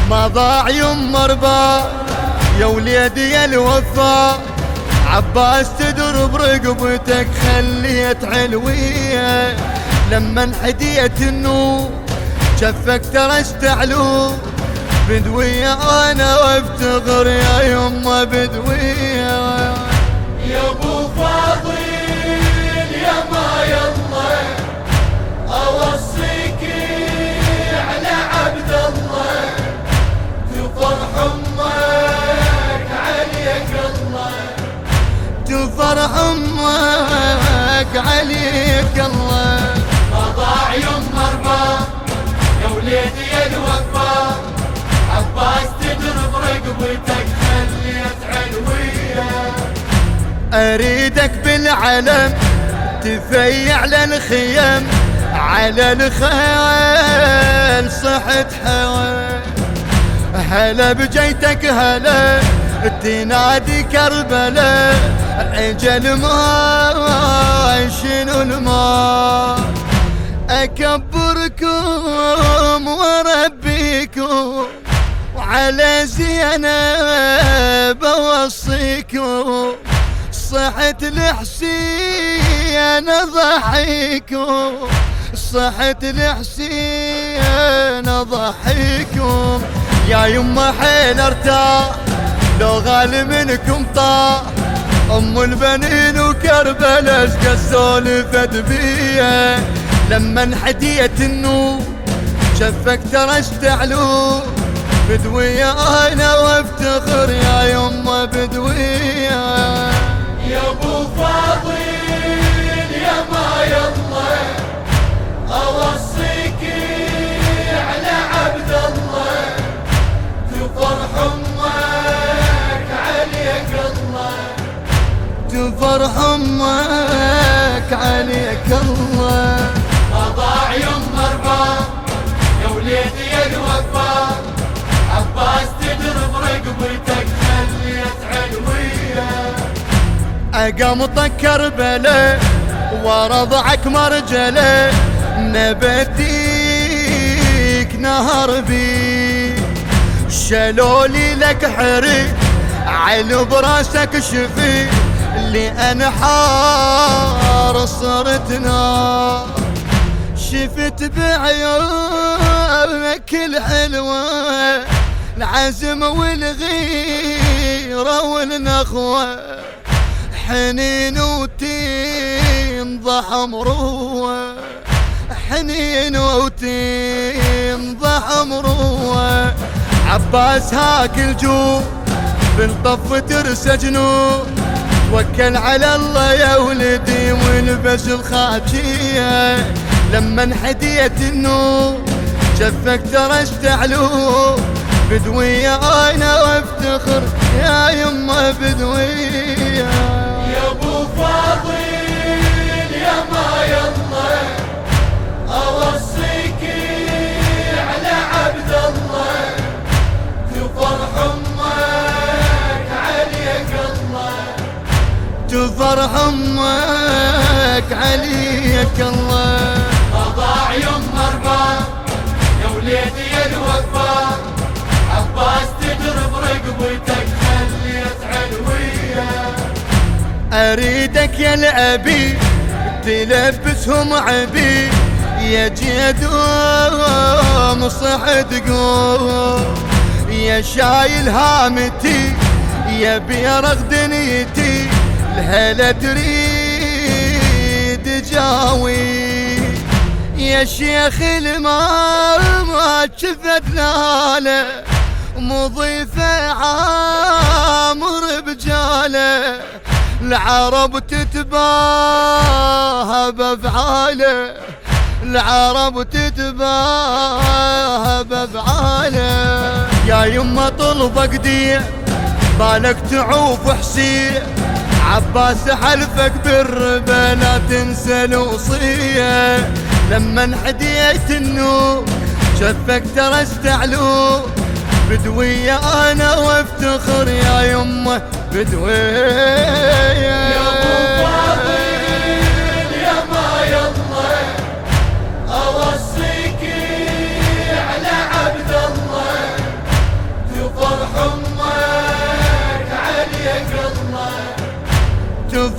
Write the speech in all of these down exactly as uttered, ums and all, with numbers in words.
ما ضاع يما ربا يا وليدي يا الوفا، عباس تدرب رقبتك خليت علوية، لما انحديت النور شفك ترى اشتعلو بدوية، انا وافتخر يا يما بدوية. يا ابو فاضل يا ما يلا اوصيك على عبد الله، تفرح امك عليك الله، تفرح امك عليك الله. ما ضاع يما ربا يا وليدي يا الوفا، عباس تدرب رقبتك خليت علوية، اريدك بالعلم تفيع للخيم، على الخيل صحت حوى، هلا بجيتك هلا تنادي كربلاء، اجل ما شنو الماء، اكبركم واربيكم وعلى زينب اوصيكم، صحت الحسين ضحيكم، صحت الحسين ضحيكم. يا يما حيل ارتاح لو غالي منكم طاح، ام البنين وكربلاء شقد سولفت بيه، لما انحديت النور شفك ترى اشتعلو بدوية، انا وافتخر يا يما بدوية. يا ابو فاضل يا ما يلا اوصيك على عبد الله، تفرح امك عليك الله، تفرح امك عليك الله. ما ضاع يما ربا يا وليدي يا الوفا، عباس تدرب رقبتك خليت علوية، اقمطك كربلاء ورضعك مرجله، نبديك نهر بي شلولي لك حري على براسك شفي، اللي انا حار صرت نار، شفت بعيونك الحلوة العزم والغيرة والنخوة، حنين وتنضح مروة، حنين وتنضح مروة، عباس هاك الجو بالطف ترسى جنون، توكل على الله يا ولدي والبس الخاتية، لما انحديت النور شفك ترى اشتعلو بدوية، انا وافتخر يا يما بدوية. يا ابو فاضل يا ما يلا اوصيك على عبد الله، تفرح امك عليك الله، تفرح امك عليك الله. ما ضاع يما ربا يا وليدي يا الوفا، عباس تدرب رقبتك خليت علوية، اريدك يا الابي تلبسهم عبي، يا جدوم صحت قوم، يا شايل هامتي يا بيرغ دنيتي، الهلا تريد جاوي، يا شيخ المال ما شفت لاله، مضيفه عامر بجاله، العرب تتباهى بافعاله، العرب تتباهى بافعاله. يا يما طلبك ديع بالك تعوف حسين، عباس حلفك بالربا لا تنسى الوصية، لما انحديت النور شفك ترى استعلو بدوية، انا وافتخر يا يمه بدوية. يا ابو فاضل يا ما يلا اوصيك على عبد الله،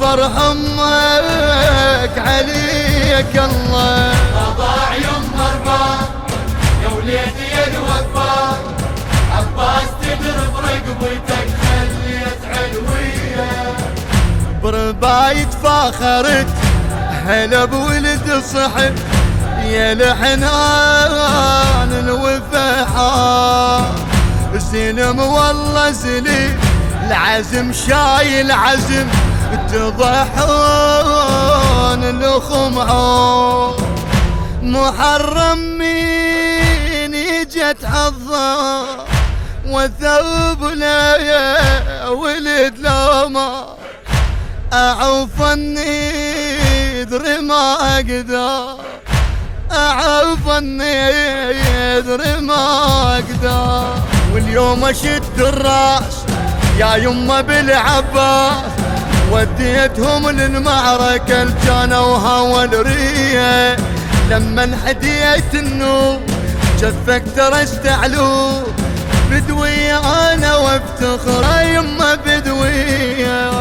فرح امك عليك الله. ضاع يما ارباب يا وليدي يا الوفاء، عباس تدرب رقبتك خليت علوية. برباية فاخرت هلا بولد صحب يا الحنان الوفاء، سلم والله سليم العزم شايل عزم تضحون الخمعون. محرم مين يجت حظه وثوب لا يا ولد لما اعوف النذر ما اقدر، اعوف النذر ما اقدر. واليوم اشد الراس يا يما بالعباس، وديتهم للمعركة الجانوها والرية. لما انحديت النور جفك ترست علو بدوية انا وافتخر يما بدوية.